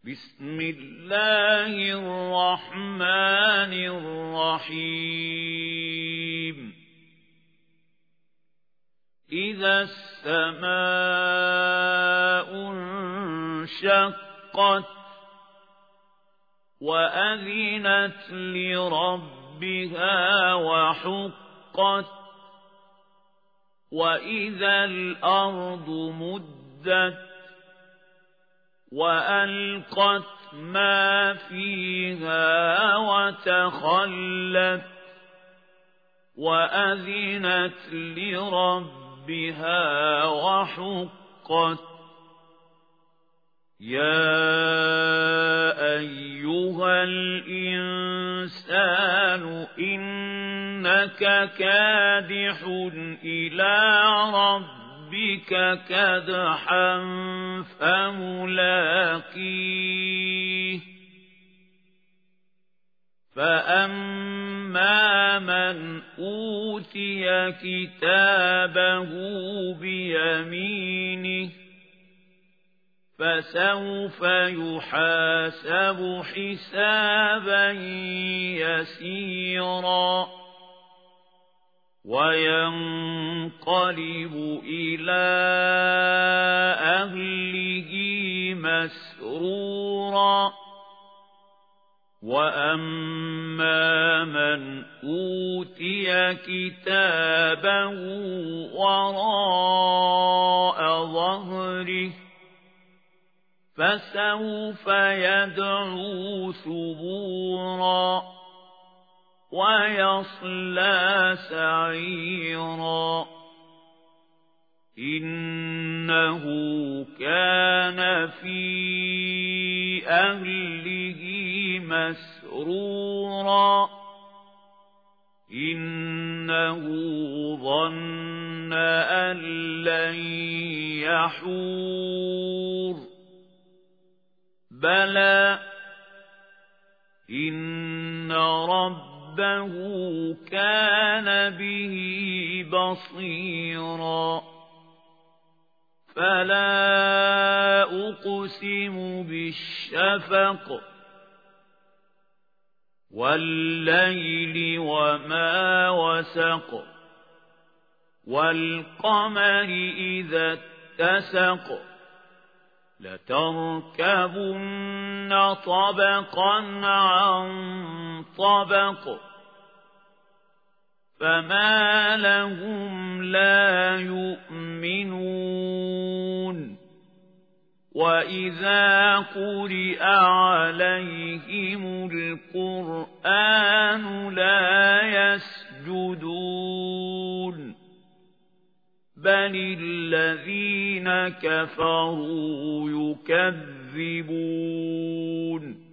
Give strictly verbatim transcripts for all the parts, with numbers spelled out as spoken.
بسم الله الرحمن الرحيم إذا السماء انشقت وأذنت لربها وحقت وإذا الأرض مدت وألقت ما فيها وتخلت وأذنت لربها وحقت يا أيها الإنسان إنك كادح إلى ربك بك كدحا فملاقيه فأما من أوتي كتابه بيمينه فسوف يحاسب حسابا يسيرا وينقلب إلى أهله مسرورا وأما من أوتي كتابه وراء ظهره فسوف يدعو ثبورا ويصلى سعيرا إنه كان في أهله مسرورا إنه ظن أن لن يحور بلى إن رب ربه كان به بصيرا فلا أقسم بالشفق والليل وما وسق والقمر إذا اتسق لتركبن طبقا عن طبق فما لهم لا يؤمنون وإذا قرئ عليهم القرآن لا يسجدون بل الذين كفروا يكذبون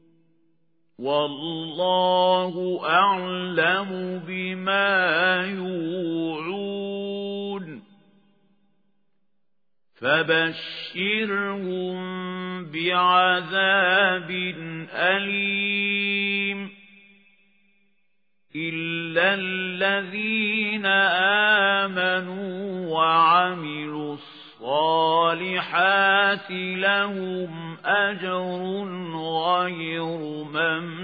والله أعلم بما يوعون فبشرهم بعذاب أليم إلا الذين آمنوا وعملوا الصالحات لهم أجر غير ممنون